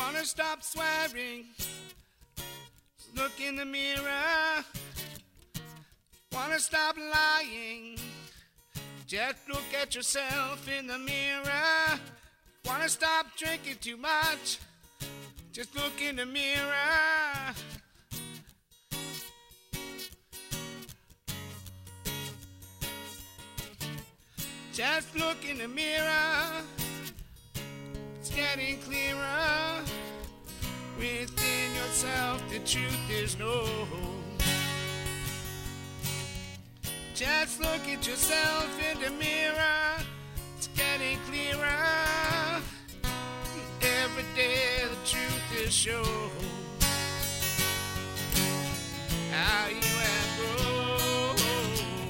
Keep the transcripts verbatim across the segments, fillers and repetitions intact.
Wanna stop swearing? Look in the mirror. Wanna stop lying? Just look at yourself in the mirror. Wanna stop drinking too much? Just look in the mirror. Just look in the mirror. It's getting clearer. Within yourself the truth is known. Just look at yourself in the mirror. It's getting clearer. Every day the truth is shown. How you have grown.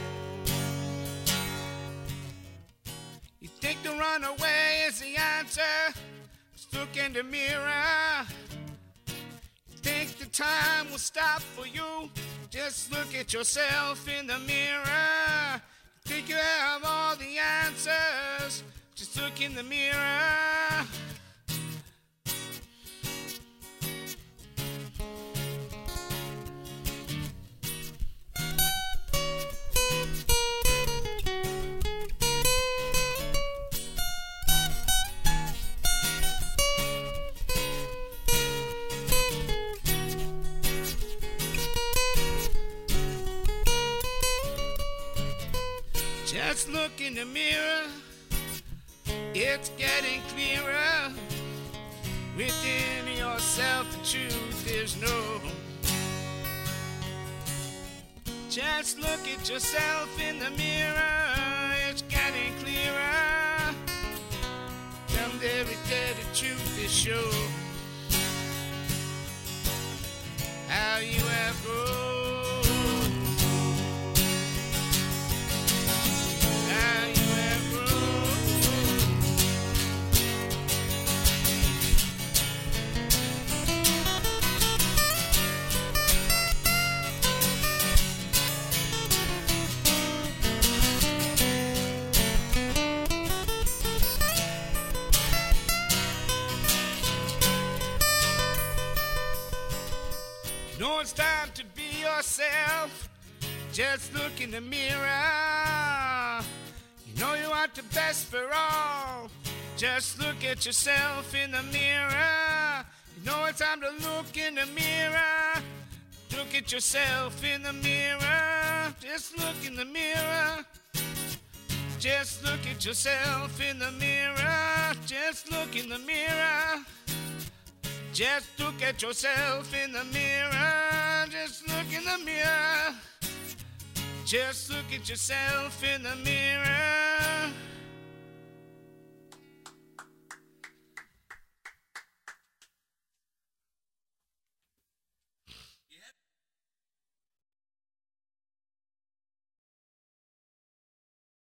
You think to run away is the answer. Just look in the mirror. You think the time will stop for you. Just look at yourself in the mirror. You think you have all the answers. Just look in the mirror. Just look in the mirror. It's getting clearer. Within yourself the truth is known. Just look at yourself in the mirror. It's getting clearer. Come every day the truth is shown. How you have grown. No, it's time to be yourself. Just look in the mirror. You know you want the best for all. Just look at yourself in the mirror. You know it's time to look in the mirror. Look at yourself in the mirror. Just look in the mirror. Just look at yourself in the mirror. Just look in the mirror. Just look at yourself in the mirror. Just look in the mirror. Just look at yourself in the mirror.